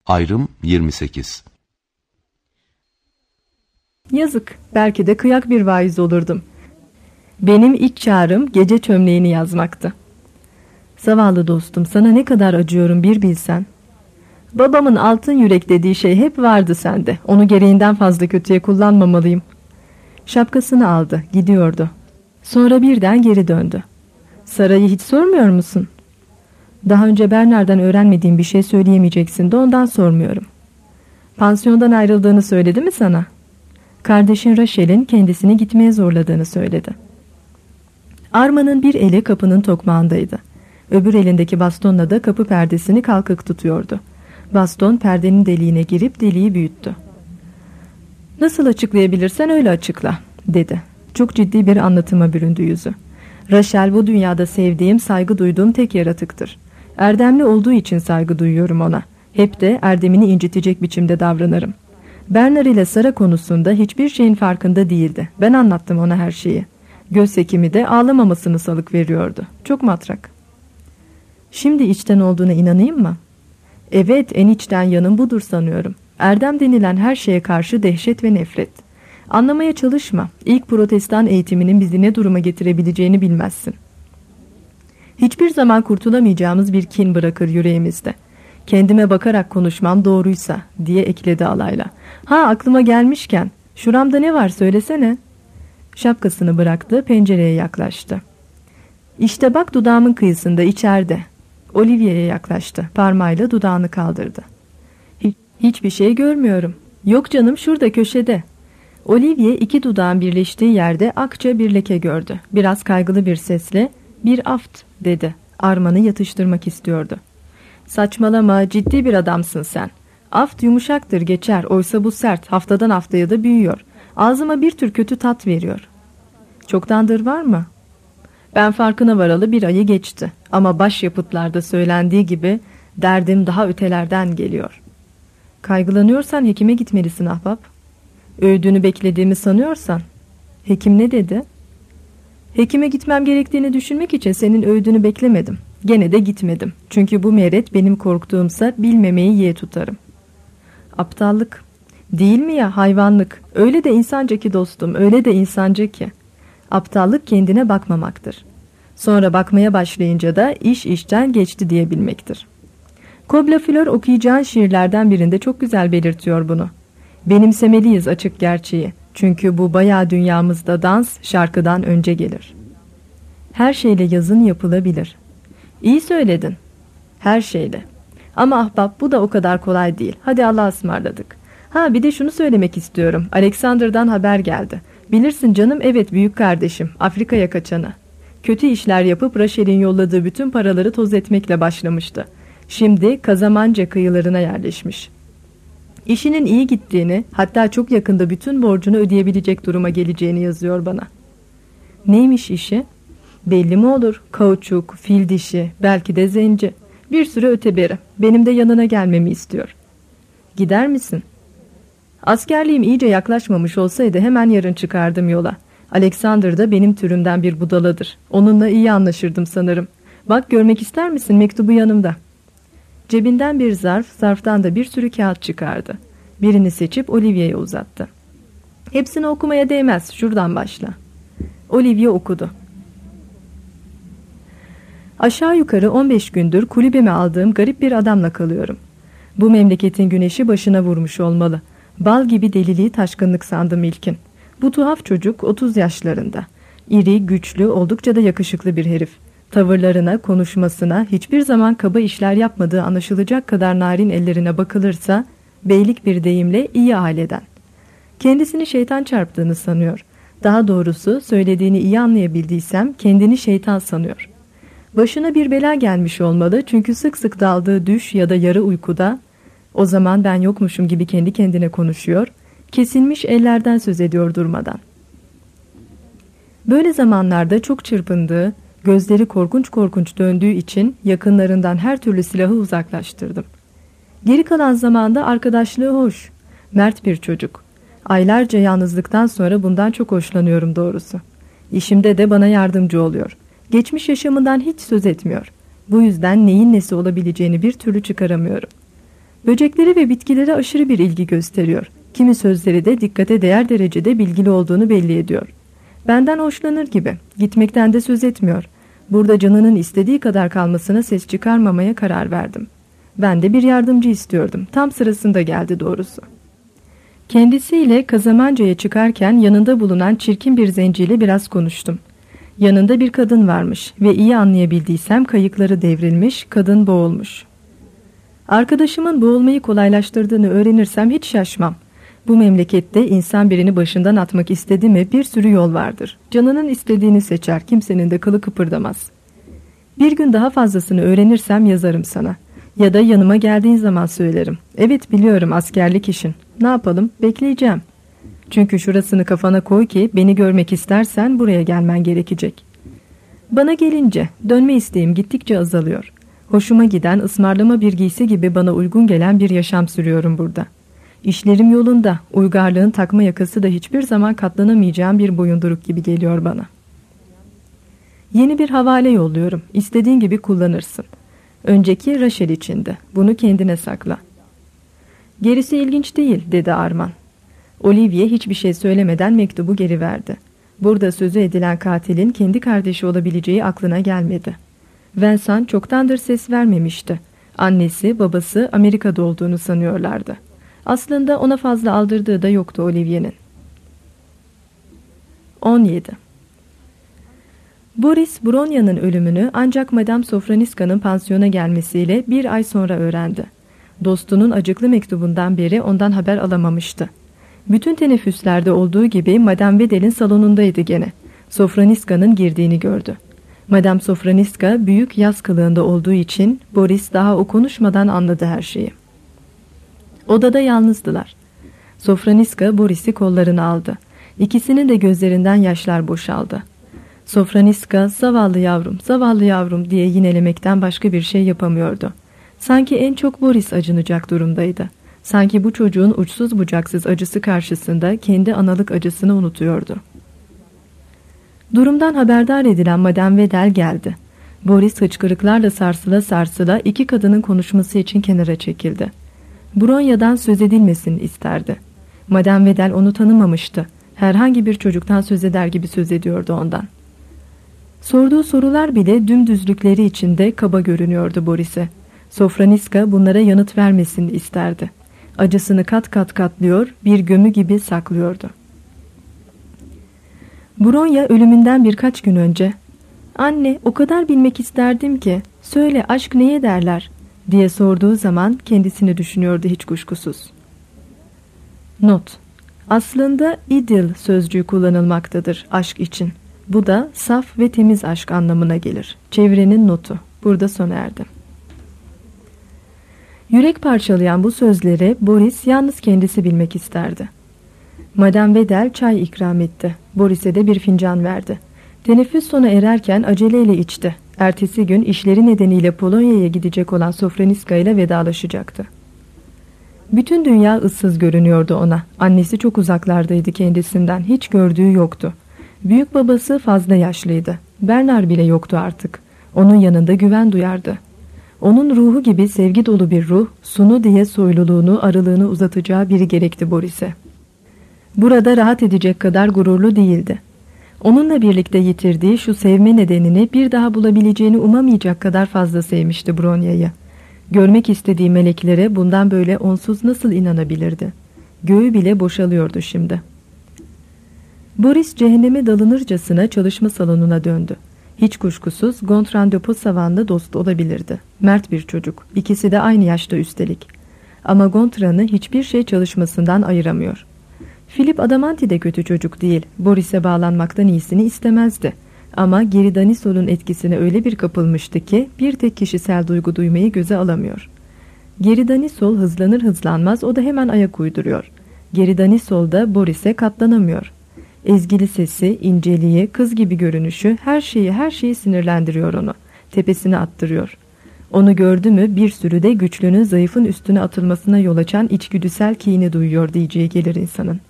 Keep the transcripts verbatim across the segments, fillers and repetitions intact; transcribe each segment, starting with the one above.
Ayrım yirmi sekiz. Yazık, belki de kıyak bir vaiz olurdum. Benim ilk çağrım gece çömleğini yazmaktı. Zavallı dostum, sana ne kadar acıyorum bir bilsen. Babamın altın yürek dediği şey hep vardı sende. Onu gereğinden fazla kötüye kullanmamalıyım. Şapkasını aldı, gidiyordu. Sonra birden geri döndü. Sarayı hiç sormuyor musun? Daha önce Bernard'dan öğrenmediğim bir şey söyleyemeyeceksin de ondan sormuyorum. Pansiyondan ayrıldığını söyledi mi sana? Kardeşin Rachel'in kendisini gitmeye zorladığını söyledi. Armand'ın bir eli kapının tokmağındaydı. Öbür elindeki bastonla da kapı perdesini kalkık tutuyordu. Baston perdenin deliğine girip deliği büyüttü. "Nasıl açıklayabilirsen öyle açıkla," dedi. Çok ciddi bir anlatıma büründü yüzü. "Rachel bu dünyada sevdiğim, saygı duyduğum tek yaratıktır. Erdemli olduğu için saygı duyuyorum ona. Hep de erdemini incitecek biçimde davranırım. Bernard ile Sara konusunda hiçbir şeyin farkında değildi. Ben anlattım ona her şeyi. Göz hekimi de ağlamamasını salık veriyordu. Çok matrak." "Şimdi içten olduğuna inanayım mı?" "Evet, en içten yanım budur sanıyorum. Erdem denilen her şeye karşı dehşet ve nefret. Anlamaya çalışma. İlk protestan eğitiminin bizi ne duruma getirebileceğini bilmezsin. Hiçbir zaman kurtulamayacağımız bir kin bırakır yüreğimizde. Kendime bakarak konuşmam doğruysa," diye ekledi alayla. "Ha, aklıma gelmişken, şuramda ne var söylesene." Şapkasını bıraktı, pencereye yaklaştı. "İşte bak, dudağımın kıyısında, içeride." Olivier'e yaklaştı, parmağıyla dudağını kaldırdı. Hiç, "Hiçbir şey görmüyorum." "Yok canım, şurada köşede." Olivier iki dudağın birleştiği yerde akça bir leke gördü. Biraz kaygılı bir sesle, "Bir aft," dedi. Armand'ı yatıştırmak istiyordu. "Saçmalama, ciddi bir adamsın sen. Aft yumuşaktır, geçer, oysa bu sert, haftadan haftaya da büyüyor. Ağzıma bir tür kötü tat veriyor." "Çoktandır var mı?" "Ben farkına varalı bir ayı geçti. Ama başyapıtlarda söylendiği gibi derdim daha ötelerden geliyor." "Kaygılanıyorsan hekime gitmelisin ahbap." "Öğüdünü beklediğimi sanıyorsan." "Hekim ne dedi?" "Hekime gitmem gerektiğini düşünmek için senin öğüdünü beklemedim. Gene de gitmedim. Çünkü bu meret benim korktuğumsa bilmemeyi yeğ tutarım." "Aptallık." "Değil mi ya, hayvanlık. Öyle de insanca ki dostum, öyle de insanca ki. Aptallık kendine bakmamaktır. Sonra bakmaya başlayınca da iş işten geçti diyebilmektir." Kobla Fleur okuyacağın şiirlerden birinde çok güzel belirtiyor bunu. "Benimsemeliyiz açık gerçeği. Çünkü bu bayağı dünyamızda dans şarkıdan önce gelir." Her şeyle yazın yapılabilir. "İyi söyledin." "Her şeyle. Ama ahbap, bu da o kadar kolay değil. Hadi Allah'a ısmarladık. Ha, bir de şunu söylemek istiyorum. Alexander'dan haber geldi. Bilirsin canım, evet, büyük kardeşim, Afrika'ya kaçanı. Kötü işler yapıp Rachel'in yolladığı bütün paraları toz etmekle başlamıştı. Şimdi Kazamanca kıyılarına yerleşmiş. İşinin iyi gittiğini, hatta çok yakında bütün borcunu ödeyebilecek duruma geleceğini yazıyor bana." "Neymiş işi?" "Belli mi olur? Kauçuk, fil dişi, belki de zenci. Bir sürü öteberi. Benim de yanına gelmemi istiyor." "Gider misin?" "Askerliğim iyice yaklaşmamış olsaydı hemen yarın çıkardım yola. Alexander da benim türümden bir budaladır. Onunla iyi anlaşırdım sanırım. Bak, görmek ister misin? Mektubu yanımda." Cebinden bir zarf, zarftan da bir sürü kağıt çıkardı. Birini seçip Olivier'e uzattı. "Hepsini okumaya değmez, şuradan başla." Olivier okudu. "Aşağı yukarı on beş gündür kulübeme aldığım garip bir adamla kalıyorum. Bu memleketin güneşi başına vurmuş olmalı. Bal gibi deliliği taşkınlık sandım ilkin. Bu tuhaf çocuk otuz yaşlarında. İri, güçlü, oldukça da yakışıklı bir herif. Tavırlarına, konuşmasına, hiçbir zaman kaba işler yapmadığı anlaşılacak kadar narin ellerine bakılırsa, beylik bir deyimle iyi aileden. Kendisini şeytan çarptığını sanıyor. Daha doğrusu, söylediğini iyi anlayabildiysem kendini şeytan sanıyor. Başına bir bela gelmiş olmalı, çünkü sık sık daldığı düş ya da yarı uykuda, o zaman ben yokmuşum gibi kendi kendine konuşuyor, kesilmiş ellerden söz ediyor durmadan. Böyle zamanlarda çok çırpındığı, gözleri korkunç korkunç döndüğü için yakınlarından her türlü silahı uzaklaştırdım. Geri kalan zamanda arkadaşlığı hoş, mert bir çocuk. Aylarca yalnızlıktan sonra bundan çok hoşlanıyorum doğrusu. İşimde de bana yardımcı oluyor. Geçmiş yaşamından hiç söz etmiyor. Bu yüzden neyin nesi olabileceğini bir türlü çıkaramıyorum. Böceklere ve bitkilere aşırı bir ilgi gösteriyor. Kimi sözleri de dikkate değer derecede bilgili olduğunu belli ediyor. Benden hoşlanır gibi, gitmekten de söz etmiyor. Burada canının istediği kadar kalmasına ses çıkarmamaya karar verdim. Ben de bir yardımcı istiyordum. Tam sırasında geldi doğrusu. Kendisiyle Kazamanca'ya çıkarken yanında bulunan çirkin bir zenciyle biraz konuştum. Yanında bir kadın varmış ve iyi anlayabildiysem kayıkları devrilmiş, kadın boğulmuş. Arkadaşımın boğulmayı kolaylaştırdığını öğrenirsem hiç şaşmam. Bu memlekette insan birini başından atmak istedi mi bir sürü yol vardır. Canının istediğini seçer, kimsenin de kılı kıpırdamaz. Bir gün daha fazlasını öğrenirsem yazarım sana. Ya da yanıma geldiğin zaman söylerim. Evet biliyorum askerlik işin. Ne yapalım? Bekleyeceğim. Çünkü şurasını kafana koy ki beni görmek istersen buraya gelmen gerekecek. Bana gelince dönme isteğim gittikçe azalıyor. Hoşuma giden ısmarlama bir giysi gibi bana uygun gelen bir yaşam sürüyorum burada. İşlerim yolunda, uygarlığın takma yakası da hiçbir zaman katlanamayacağım bir boyunduruk gibi geliyor bana. Yeni bir havale yolluyorum. İstediğin gibi kullanırsın. Önceki Rachel içindi. Bunu kendine sakla. Gerisi ilginç değil, dedi Arman. Olivier hiçbir şey söylemeden mektubu geri verdi. Burada sözü edilen katilin kendi kardeşi olabileceği aklına gelmedi. Vincent çoktandır ses vermemişti. Annesi, babası Amerika'da olduğunu sanıyorlardı. Aslında ona fazla aldırdığı da yoktu Olivier'in. on yedi. Boris, Bronya'nın ölümünü ancak Madame Sofroniska'nın pansiyona gelmesiyle bir ay sonra öğrendi. Dostunun acıklı mektubundan beri ondan haber alamamıştı. Bütün teneffüslerde olduğu gibi Madame Vedel'in salonundaydı gene. Sofroniska'nın girdiğini gördü. Madame Sofroniska büyük yaz kılığında olduğu için Boris daha o konuşmadan anladı her şeyi. Odada yalnızdılar. Sofroniska Boris'i kollarına aldı. İkisinin de gözlerinden yaşlar boşaldı. Sofroniska zavallı yavrum, zavallı yavrum diye yinelemekten başka bir şey yapamıyordu. Sanki en çok Boris acınacak durumdaydı. Sanki bu çocuğun uçsuz bucaksız acısı karşısında kendi analık acısını unutuyordu. Durumdan haberdar edilen Madame Vedel geldi. Boris hıçkırıklarla sarsıla sarsıla iki kadının konuşması için kenara çekildi. Bronya'dan söz edilmesini isterdi. Madame Vedel onu tanımamıştı. Herhangi bir çocuktan söz eder gibi söz ediyordu ondan. Sorduğu sorular bile dümdüzlükleri içinde kaba görünüyordu Boris'e. Sofroniska bunlara yanıt vermesini isterdi. Acısını kat kat katlıyor, bir gömü gibi saklıyordu. Bronya ölümünden birkaç gün önce, "Anne, o kadar bilmek isterdim ki, söyle aşk neye derler?" diye sorduğu zaman kendisini düşünüyordu hiç kuşkusuz. Not: Aslında idil sözcüğü kullanılmaktadır aşk için. Bu da saf ve temiz aşk anlamına gelir. Çevrenin notu. Burada sona erdi. Yürek parçalayan bu sözleri Boris yalnız kendisi bilmek isterdi. Madame Vedel çay ikram etti. Boris'e de bir fincan verdi. Teneffüs sona ererken aceleyle içti. Ertesi gün işleri nedeniyle Polonya'ya gidecek olan Sofroniska ile vedalaşacaktı. Bütün dünya ıssız görünüyordu ona. Annesi çok uzaklardaydı kendisinden. Hiç gördüğü yoktu. Büyük babası fazla yaşlıydı. Bernard bile yoktu artık. Onun yanında güven duyardı. Onun ruhu gibi sevgi dolu bir ruh, sunu diye soyluluğunu, arılığını uzatacağı biri gerekti Boris'e. Burada rahat edecek kadar gururlu değildi. Onunla birlikte yitirdiği şu sevme nedenini bir daha bulabileceğini umamayacak kadar fazla sevmişti Bronya'yı. Görmek istediği meleklere bundan böyle onsuz nasıl inanabilirdi? Göğü bile boşalıyordu şimdi. Boris cehenneme dalınırcasına çalışma salonuna döndü. Hiç kuşkusuz Gontran de Possavan'la dost olabilirdi. Mert bir çocuk. İkisi de aynı yaşta üstelik. Ama Gontran'ı hiçbir şey çalışmasından ayıramıyor. Philip Adamanti de kötü çocuk değil. Boris'e bağlanmaktan iyisini istemezdi. Ama Geridanisol'un etkisine öyle bir kapılmıştı ki bir tek kişisel duygu duymayı göze alamıyor. Geridanisol hızlanır hızlanmaz o da hemen ayak uyduruyor. Geridanisol da Boris'e katlanamıyor. Ezgili sesi, inceliği, kız gibi görünüşü her şeyi her şeyi sinirlendiriyor onu. Tepesine attırıyor. Onu gördü mü bir sürü de güçlünün zayıfın üstüne atılmasına yol açan içgüdüsel kini duyuyor diyeceği gelir insanın.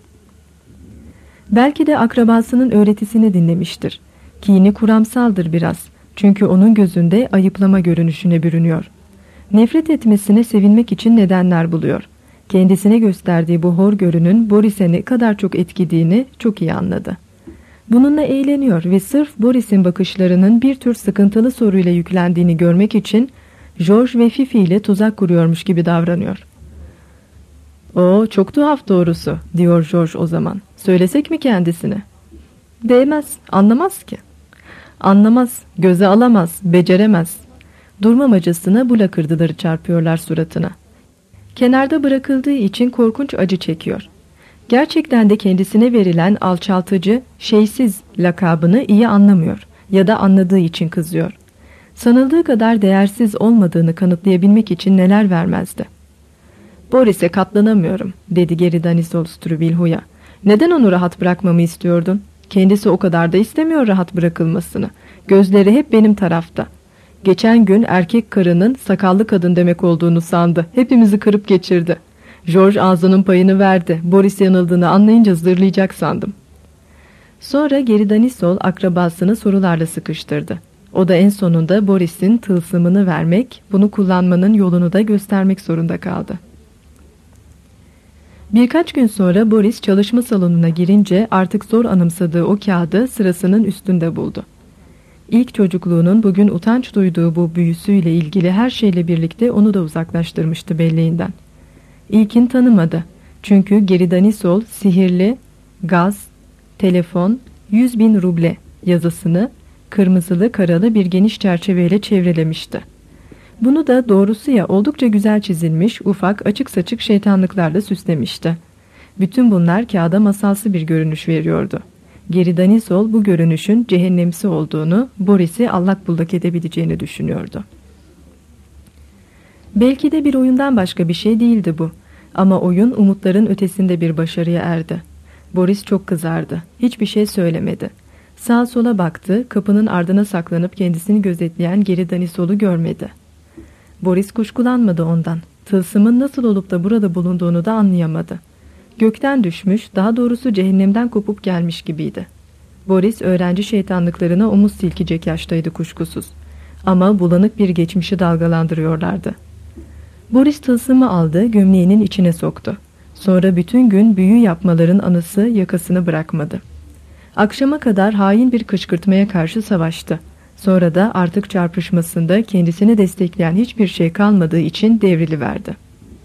Belki de akrabasının öğretisini dinlemiştir. Kini kuramsaldır biraz. Çünkü onun gözünde ayıplama görünüşüne bürünüyor. Nefret etmesine sevinmek için nedenler buluyor. Kendisine gösterdiği bu hoşgörünün Boris'e ne kadar çok etkilediğini çok iyi anladı. Bununla eğleniyor ve sırf Boris'in bakışlarının bir tür sıkıntılı soruyla yüklendiğini görmek için George ve Fifi ile tuzak kuruyormuş gibi davranıyor. "O çok tuhaf doğrusu," diyor George o zaman. "Söylesek mi kendisine?" "Değmez, anlamaz ki." "Anlamaz, göze alamaz, beceremez." Durmamacasına bu lakırdıları çarpıyorlar suratına. Kenarda bırakıldığı için korkunç acı çekiyor. Gerçekten de kendisine verilen alçaltıcı, şeysiz lakabını iyi anlamıyor ya da anladığı için kızıyor. Sanıldığı kadar değersiz olmadığını kanıtlayabilmek için neler vermezdi. "Boris'e katlanamıyorum," dedi geri Danisol Strubilho'ya. "Neden onu rahat bırakmamı istiyordun? Kendisi o kadar da istemiyor rahat bırakılmasını. Gözleri hep benim tarafta. Geçen gün erkek karının sakallı kadın demek olduğunu sandı. Hepimizi kırıp geçirdi. George ağzının payını verdi. Boris yanıldığını anlayınca zırlayacak sandım." Sonra geri Danisol akrabasını sorularla sıkıştırdı. O da en sonunda Boris'in tılsımını vermek, bunu kullanmanın yolunu da göstermek zorunda kaldı. Birkaç gün sonra Boris çalışma salonuna girince artık zor anımsadığı o kağıdı sırasının üstünde buldu. İlk çocukluğunun bugün utanç duyduğu bu büyüsüyle ilgili her şeyle birlikte onu da uzaklaştırmıştı belleğinden. İlkin tanımadı. Çünkü geri Danisol sihirli, gaz, telefon, yüz bin ruble yazısını kırmızılı karalı bir geniş çerçeveyle çevrelemişti. Bunu da doğrusu ya oldukça güzel çizilmiş, ufak, açık saçık şeytanlıklarla süslemişti. Bütün bunlar kağıda masalsı bir görünüş veriyordu. Geri Danisol bu görünüşün cehennemsi olduğunu, Boris'i allak bullak edebileceğini düşünüyordu. Belki de bir oyundan başka bir şey değildi bu. Ama oyun umutların ötesinde bir başarıya erdi. Boris çok kızardı. Hiçbir şey söylemedi. Sağa sola baktı, kapının ardına saklanıp kendisini gözetleyen geri Danisol'u görmedi. Boris kuşkulanmadı ondan. Tılsımın nasıl olup da burada bulunduğunu da anlayamadı. Gökten düşmüş, daha doğrusu cehennemden kopup gelmiş gibiydi. Boris öğrenci şeytanlıklarına omuz silkecek yaştaydı kuşkusuz. Ama bulanık bir geçmişi dalgalandırıyorlardı. Boris tılsımı aldı, gömleğinin içine soktu. Sonra bütün gün büyü yapmaların anısı yakasını bırakmadı. Akşama kadar hain bir kışkırtmaya karşı savaştı. Sonra da artık çarpışmasında kendisini destekleyen hiçbir şey kalmadığı için devriliverdi.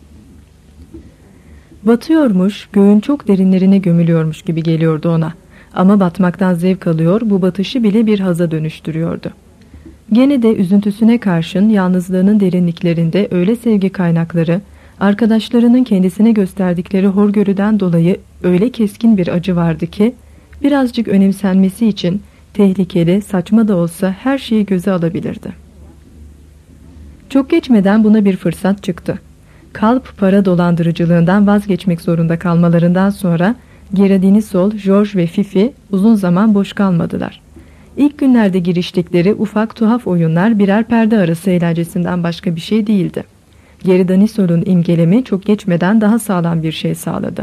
Batıyormuş, göğün çok derinlerine gömülüyormuş gibi geliyordu ona. Ama batmaktan zevk alıyor, bu batışı bile bir haza dönüştürüyordu. Gene de üzüntüsüne karşın yalnızlığının derinliklerinde öyle sevgi kaynakları, arkadaşlarının kendisine gösterdikleri hoşgörüden dolayı öyle keskin bir acı vardı ki, birazcık önemsenmesi için tehlikeli, saçma da olsa her şeyi göze alabilirdi. Çok geçmeden buna bir fırsat çıktı. Kalp para dolandırıcılığından vazgeçmek zorunda kalmalarından sonra Geri Danisol, George ve Fifi uzun zaman boş kalmadılar. İlk günlerde giriştikleri ufak tuhaf oyunlar birer perde arası eğlencesinden başka bir şey değildi. Geri Danisol'un imgelemi çok geçmeden daha sağlam bir şey sağladı.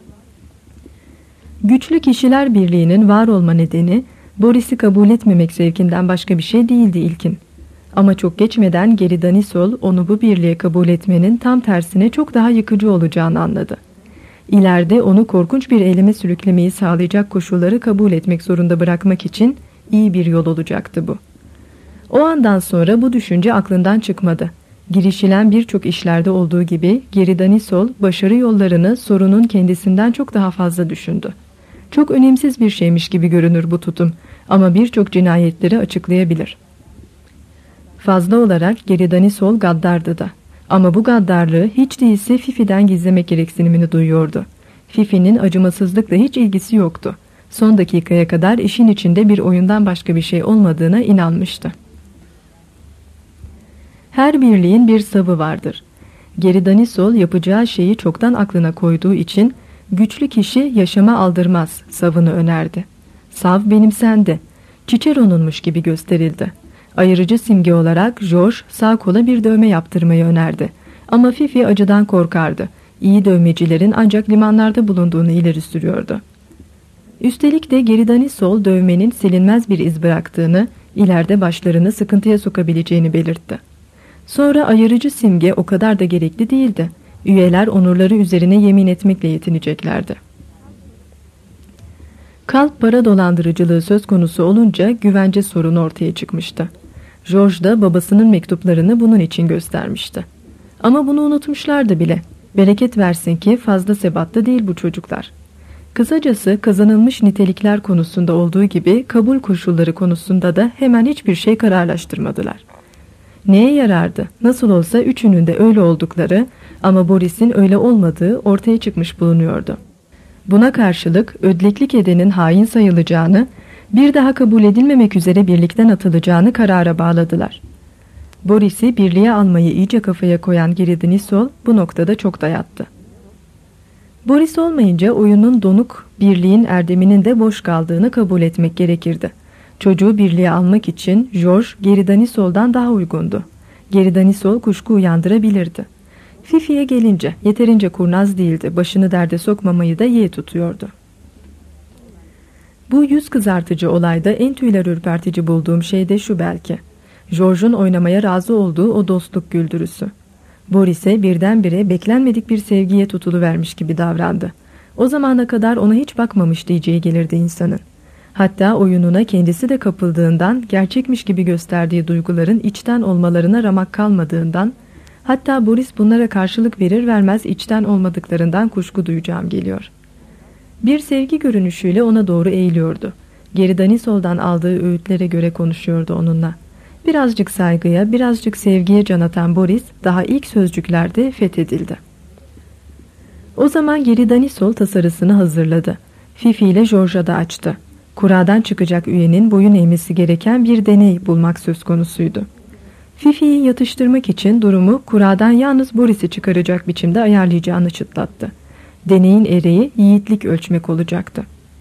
Güçlü kişiler birliğinin var olma nedeni Boris'i kabul etmemek zevkinden başka bir şey değildi ilkin. Ama çok geçmeden Geri Danisol onu bu birliğe kabul etmenin tam tersine çok daha yıkıcı olacağını anladı. İleride onu korkunç bir eyleme sürüklemeyi sağlayacak koşulları kabul etmek zorunda bırakmak için iyi bir yol olacaktı bu. O andan sonra bu düşünce aklından çıkmadı. Girişilen birçok işlerde olduğu gibi Geri Danisol başarı yollarını sorunun kendisinden çok daha fazla düşündü. Çok önemsiz bir şeymiş gibi görünür bu tutum ama birçok cinayetleri açıklayabilir. Fazla olarak Geri Danisol gaddardı da. Ama bu gaddarlığı hiç değilse Fifi'den gizlemek gereksinimini duyuyordu. Fifi'nin acımasızlıkla hiç ilgisi yoktu. Son dakikaya kadar işin içinde bir oyundan başka bir şey olmadığına inanmıştı. Her birliğin bir savı vardır. Geri Danisol yapacağı şeyi çoktan aklına koyduğu için güçlü kişi yaşama aldırmaz savını önerdi. Sav benimsendi. Cicero'nunmuş gibi gösterildi. Ayırıcı simge olarak George sağ kola bir dövme yaptırmayı önerdi. Ama Fifi acıdan korkardı. İyi dövmecilerin ancak limanlarda bulunduğunu ileri sürüyordu. Üstelik de Geri Danisol dövmenin silinmez bir iz bıraktığını, ileride başlarını sıkıntıya sokabileceğini belirtti. Sonra ayırıcı simge o kadar da gerekli değildi. Üyeler onurları üzerine yemin etmekle yetineceklerdi. Kalp para dolandırıcılığı söz konusu olunca güvence sorunu ortaya çıkmıştı. George da babasının mektuplarını bunun için göstermişti. Ama bunu unutmuşlardı bile. Bereket versin ki fazla sebatlı değil bu çocuklar. Kısacası kazanılmış nitelikler konusunda olduğu gibi kabul koşulları konusunda da hemen hiçbir şey kararlaştırmadılar. Neye yarardı? Nasıl olsa üçünün de öyle oldukları ama Boris'in öyle olmadığı ortaya çıkmış bulunuyordu. Buna karşılık ödleklik edenin hain sayılacağını, bir daha kabul edilmemek üzere birlikten atılacağını karara bağladılar. Boris'i birliğe almayı iyice kafaya koyan Geri Denisol bu noktada çok dayattı. Boris olmayınca oyunun donuk birliğin erdeminin de boş kaldığını kabul etmek gerekirdi. Çocuğu birliğe almak için George Geri Denisol'dan daha uygundu. Geri Denisol kuşku uyandırabilirdi. Fifi'ye gelince yeterince kurnaz değildi, başını derde sokmamayı da yeğ tutuyordu. Bu yüz kızartıcı olayda en tüyler ürpertici bulduğum şey de şu belki. George'un oynamaya razı olduğu o dostluk güldürüsü. Boris'e birdenbire beklenmedik bir sevgiye tutuluvermiş gibi davrandı. O zamana kadar ona hiç bakmamış diyeceği gelirdi insanın. Hatta oyununa kendisi de kapıldığından, gerçekmiş gibi gösterdiği duyguların içten olmalarına ramak kalmadığından, hatta Boris bunlara karşılık verir vermez içten olmadıklarından kuşku duyacağım geliyor. Bir sevgi görünüşüyle ona doğru eğiliyordu. Geri Denisol'dan aldığı öğütlere göre konuşuyordu onunla. Birazcık saygıya, birazcık sevgiye can atan Boris daha ilk sözcüklerde fethedildi. O zaman Geri Denisol tasarısını hazırladı. Fifi ile George'a da açtı. Kuradan çıkacak üyenin boyun eğmesi gereken bir deney bulmak söz konusuydu. Fifi'yi yatıştırmak için durumu kuradan yalnız Boris'i çıkaracak biçimde ayarlayacağını çıtlattı. Deneyin ereği yiğitlik ölçmek olacaktı.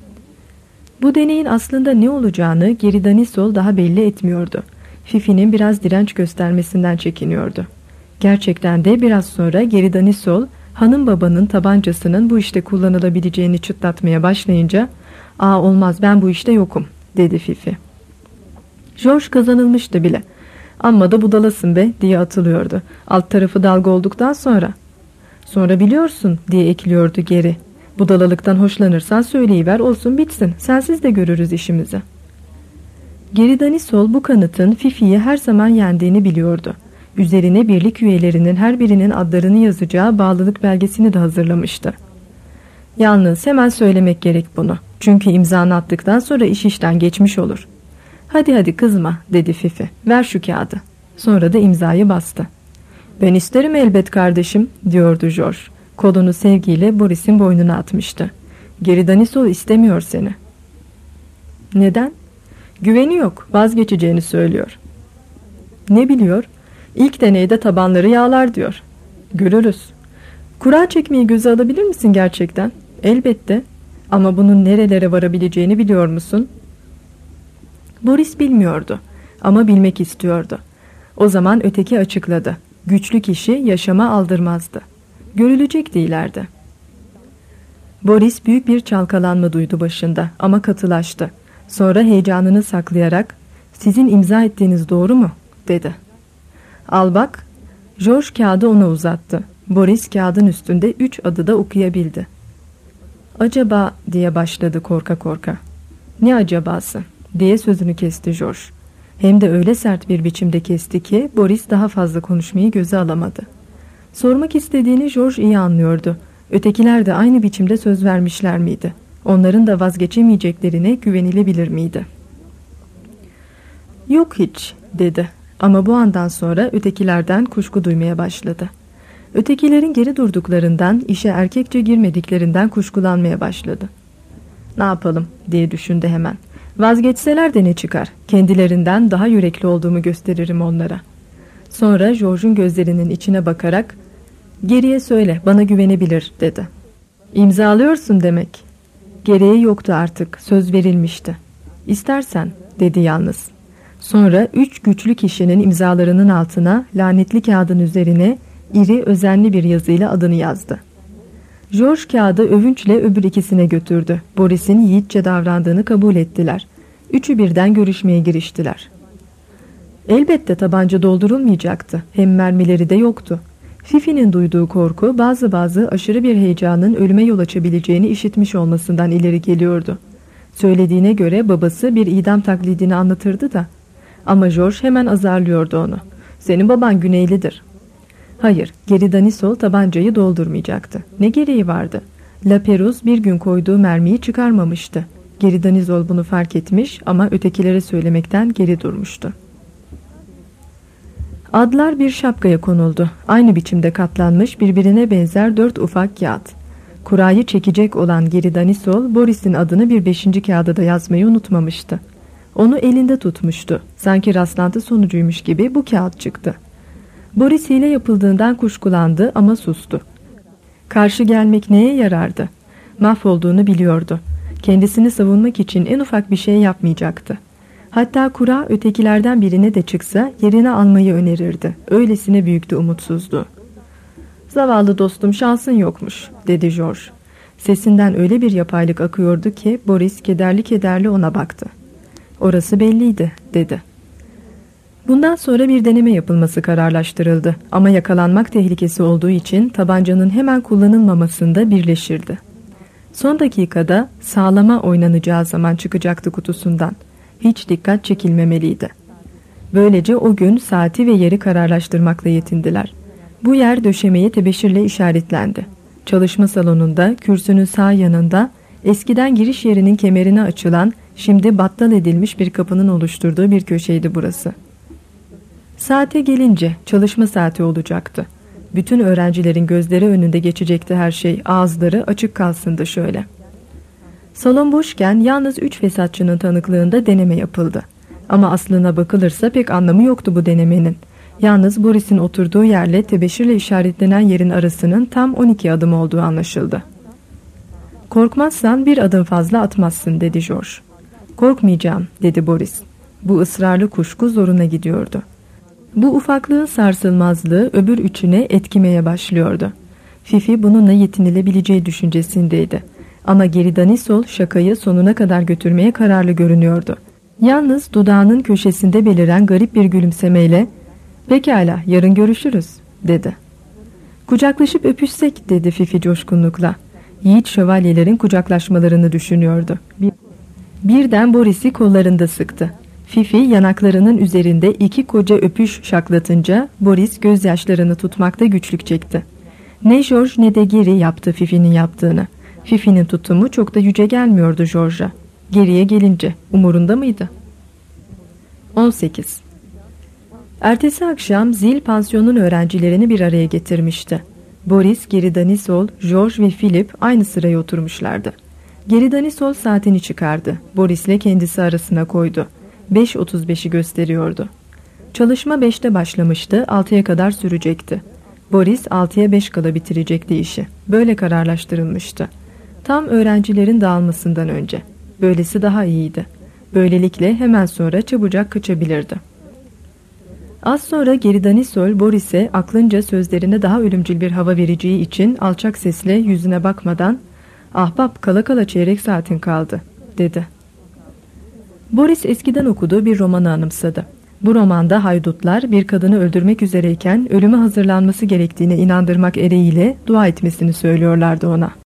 Bu deneyin aslında ne olacağını Geri Denisol daha belli etmiyordu. Fifi'nin biraz direnç göstermesinden çekiniyordu. Gerçekten de biraz sonra Geri Denisol, hanım babanın tabancasının bu işte kullanılabileceğini çıtlatmaya başlayınca "Aa olmaz, ben bu işte yokum," dedi Fifi. George kazanılmıştı bile. "Amma da budalasın be," diye atılıyordu. Alt tarafı dalga olduktan sonra. "Sonra biliyorsun," diye ekliyordu Geri. "Budalalıktan hoşlanırsan söyleyiver, olsun bitsin. Sensiz de görürüz işimizi." Geri Denisol bu kanıtın Fifi'yi her zaman yendiğini biliyordu. Üzerine birlik üyelerinin her birinin adlarını yazacağı bağlılık belgesini de hazırlamıştı. "Yalnız hemen söylemek gerek bunu. Çünkü imzanı attıktan sonra iş işten geçmiş olur." "Hadi hadi kızma," dedi Fifi. "Ver şu kağıdı." Sonra da imzayı bastı. "Ben isterim elbet kardeşim," diyordu George. Kolunu sevgiyle Boris'in boynuna atmıştı. "Geri Denisol istemiyor seni." "Neden?" "Güveni yok, vazgeçeceğini söylüyor." "Ne biliyor?" "İlk deneyde tabanları yağlar diyor." "Görürüz." "Kura çekmeyi göze alabilir misin gerçekten?" "Elbette. Ama bunun nerelere varabileceğini biliyor musun?" Boris bilmiyordu ama bilmek istiyordu. O zaman öteki açıkladı. Güçlü kişi yaşama aldırmazdı. Görülecekti ileride. Boris büyük bir çalkalanma duydu başında ama katılaştı. Sonra heyecanını saklayarak "Sizin imza ettiğiniz doğru mu?" dedi. "Al bak." George kağıdı ona uzattı. Boris kağıdın üstünde üç adı da okuyabildi. "Acaba," diye başladı korka korka. "Ne acabası?" diye sözünü kesti George. Hem de öyle sert bir biçimde kesti ki Boris daha fazla konuşmayı göze alamadı. Sormak istediğini George iyi anlıyordu. Ötekiler de aynı biçimde söz vermişler miydi? Onların da vazgeçemeyeceklerine güvenilebilir miydi? "Yok hiç," dedi. Ama bu andan sonra ötekilerden kuşku duymaya başladı. Ötekilerin geri durduklarından, işe erkekçe girmediklerinden kuşkulanmaya başladı. "Ne yapalım?" diye düşündü hemen. "Vazgeçseler de ne çıkar? Kendilerinden daha yürekli olduğumu gösteririm onlara." Sonra George'un gözlerinin içine bakarak "Geriye söyle, bana güvenebilir," dedi. "İmzalıyorsun demek." Gereği yoktu artık, söz verilmişti. "İstersen," dedi yalnız. Sonra üç güçlü kişinin imzalarının altına, lanetli kağıdın üzerine iri özenli bir yazıyla adını yazdı. George kağıdı övünçle öbür ikisine götürdü. Boris'in yiğitçe davrandığını kabul ettiler. Üçü birden görüşmeye giriştiler. Elbette tabanca doldurulmayacaktı. Hem mermileri de yoktu. Fifi'nin duyduğu korku bazı bazı aşırı bir heyecanın ölüme yol açabileceğini işitmiş olmasından ileri geliyordu. Söylediğine göre babası bir idam taklidini anlatırdı da. Ama George hemen azarlıyordu onu. Senin baban Güneylidir. Hayır, geri Danisol tabancayı doldurmayacaktı. Ne gereği vardı? La Perouse bir gün koyduğu mermiyi çıkarmamıştı. Geri Danisol bunu fark etmiş ama ötekilere söylemekten geri durmuştu. Adlar bir şapkaya konuldu. Aynı biçimde katlanmış birbirine benzer dört ufak kağıt. Kurayı çekecek olan Geri Danisol, Boris'in adını bir beşinci kağıda da yazmayı unutmamıştı. Onu elinde tutmuştu. Sanki rastlantı sonucuymuş gibi bu kağıt çıktı. Boris hile yapıldığından kuşkulandı ama sustu. Karşı gelmek neye yarardı? Mahvolduğunu biliyordu. Kendisini savunmak için en ufak bir şey yapmayacaktı. Hatta kura ötekilerden birine de çıksa yerine almayı önerirdi. Öylesine büyüktü umutsuzluğu. Zavallı dostum, şansın yokmuş, dedi George. Sesinden öyle bir yapaylık akıyordu ki Boris kederli kederli ona baktı. Orası belliydi, dedi. Bundan sonra bir deneme yapılması kararlaştırıldı ama yakalanmak tehlikesi olduğu için tabancanın hemen kullanılmamasında birleşirdi. Son dakikada sağlama oynanacağı zaman çıkacaktı kutusundan. Hiç dikkat çekilmemeliydi. Böylece o gün saati ve yeri kararlaştırmakla yetindiler. Bu yer döşemeye tebeşirle işaretlendi. Çalışma salonunda kürsünün sağ yanında eskiden giriş yerinin kemerine açılan, şimdi battal edilmiş bir kapının oluşturduğu bir köşeydi burası. Saate gelince çalışma saati olacaktı. Bütün öğrencilerin gözleri önünde geçecekti her şey, ağızları açık kalsındı şöyle. Salon boşken yalnız üç fesatçının tanıklığında deneme yapıldı. Ama aslına bakılırsa pek anlamı yoktu bu denemenin. Yalnız Boris'in oturduğu yerle tebeşirle işaretlenen yerin arasının tam on iki adım olduğu anlaşıldı. Korkmazsan bir adım fazla atmazsın, dedi George. Korkmayacağım, dedi Boris. Bu ısrarlı kuşku zoruna gidiyordu. Bu ufaklığın sarsılmazlığı öbür üçüne etkimeye başlıyordu. Fifi bununla yetinilebileceği düşüncesindeydi. Ama Geri Danisol şakayı sonuna kadar götürmeye kararlı görünüyordu. Yalnız dudağının köşesinde beliren garip bir gülümsemeyle "Pekala, yarın görüşürüz," dedi. "Kucaklaşıp öpüşsek," dedi Fifi coşkunlukla. Yiğit şövalyelerin kucaklaşmalarını düşünüyordu. Bir, birden Boris'i kollarında sıktı. Fifi yanaklarının üzerinde iki koca öpüş şaklatınca Boris gözyaşlarını tutmakta güçlük çekti. Ne George ne de Geri yaptı Fifi'nin yaptığını. Fifi'nin tutumu çok da yüce gelmiyordu George'a. Geriye gelince umurunda mıydı? on sekiz. Ertesi akşam zil pansiyonun öğrencilerini bir araya getirmişti. Boris, Geri Danisol, George ve Philip aynı sıraya oturmuşlardı. Geri Danisol saatini çıkardı. Boris'le kendisi arasına koydu. beş otuz beşi gösteriyordu. Çalışma beşte başlamıştı, altıya kadar sürecekti. Boris altıya beş kala bitirecekti işi. Böyle kararlaştırılmıştı. Tam öğrencilerin dağılmasından önce. Böylesi daha iyiydi. Böylelikle hemen sonra çabucak kaçabilirdi. Az sonra Geri Danisol Boris'e aklınca sözlerine daha ölümcül bir hava vereceği için alçak sesle yüzüne bakmadan "Ahbap, kala kala çeyrek saatin kaldı," dedi. Boris eskiden okuduğu bir romanı anımsadı. Bu romanda haydutlar bir kadını öldürmek üzereyken ölüme hazırlanması gerektiğine inandırmak ereğiyle dua etmesini söylüyorlardı ona.